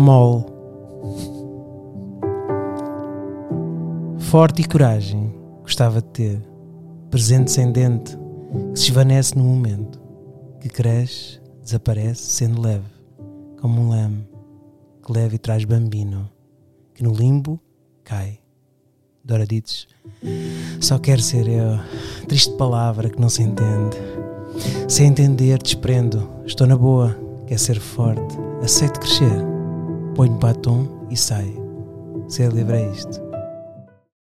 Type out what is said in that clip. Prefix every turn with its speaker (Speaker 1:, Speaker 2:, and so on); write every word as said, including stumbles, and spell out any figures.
Speaker 1: mole. Forte e coragem gostava de ter, presente sem dente, que se esvanece no momento, que cresce, desaparece, sendo leve, como um lame, que leva e traz bambino, que no limbo cai. Douraditos, só quero ser eu, triste palavra que não se entende. Sem entender, desprendo, estou na boa, quer ser forte, aceito crescer, ponho batom e saio. Ser livre é isto,